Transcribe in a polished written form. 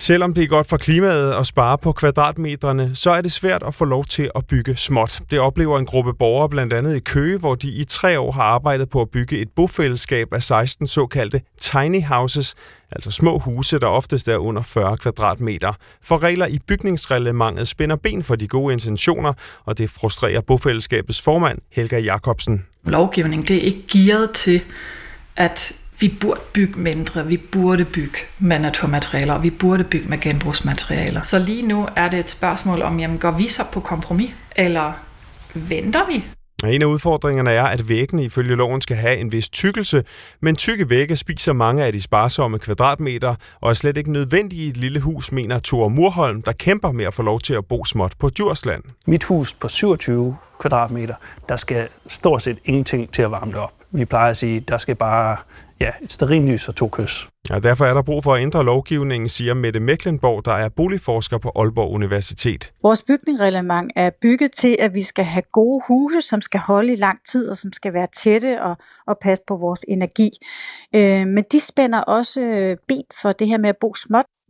Selvom det er godt for klimaet at spare på kvadratmetrene, så er det svært at få lov til at bygge småt. Det oplever en gruppe borgere blandt andet i Køge, hvor de i 3 år har arbejdet på at bygge et bofællesskab af 16 såkaldte tiny houses, altså små huse, der oftest er under 40 kvadratmeter. For regler i bygningsreglementet spænder ben for de gode intentioner, og det frustrerer bofællesskabets formand, Helga Jacobsen. Lovgivning, det er ikke gearet til, at vi burde bygge mindre, vi burde bygge med naturmaterialer, og vi burde bygge med genbrugsmaterialer. Så lige nu er det et spørgsmål om, jamen, går vi så på kompromis, eller venter vi? En af udfordringerne er, at væggene ifølge loven skal have en vis tykkelse, men tykke vægge spiser mange af de sparsomme kvadratmeter og er slet ikke nødvendige i et lille hus, mener Thor Murholm, der kæmper med at få lov til at bo småt på Djursland. Mit hus på 27 kvadratmeter, der skal stort set ingenting til at varme det op. Vi plejer at sige, der skal bare et stearinlys og 2 kys. Ja, derfor er der brug for at ændre lovgivningen, siger Mette Mecklenborg, der er boligforsker på Aalborg Universitet. Vores bygningsreglement er bygget til, at vi skal have gode huse, som skal holde i lang tid og som skal være tætte og passe på vores energi. Men de spænder også ben for det her med at bo småt.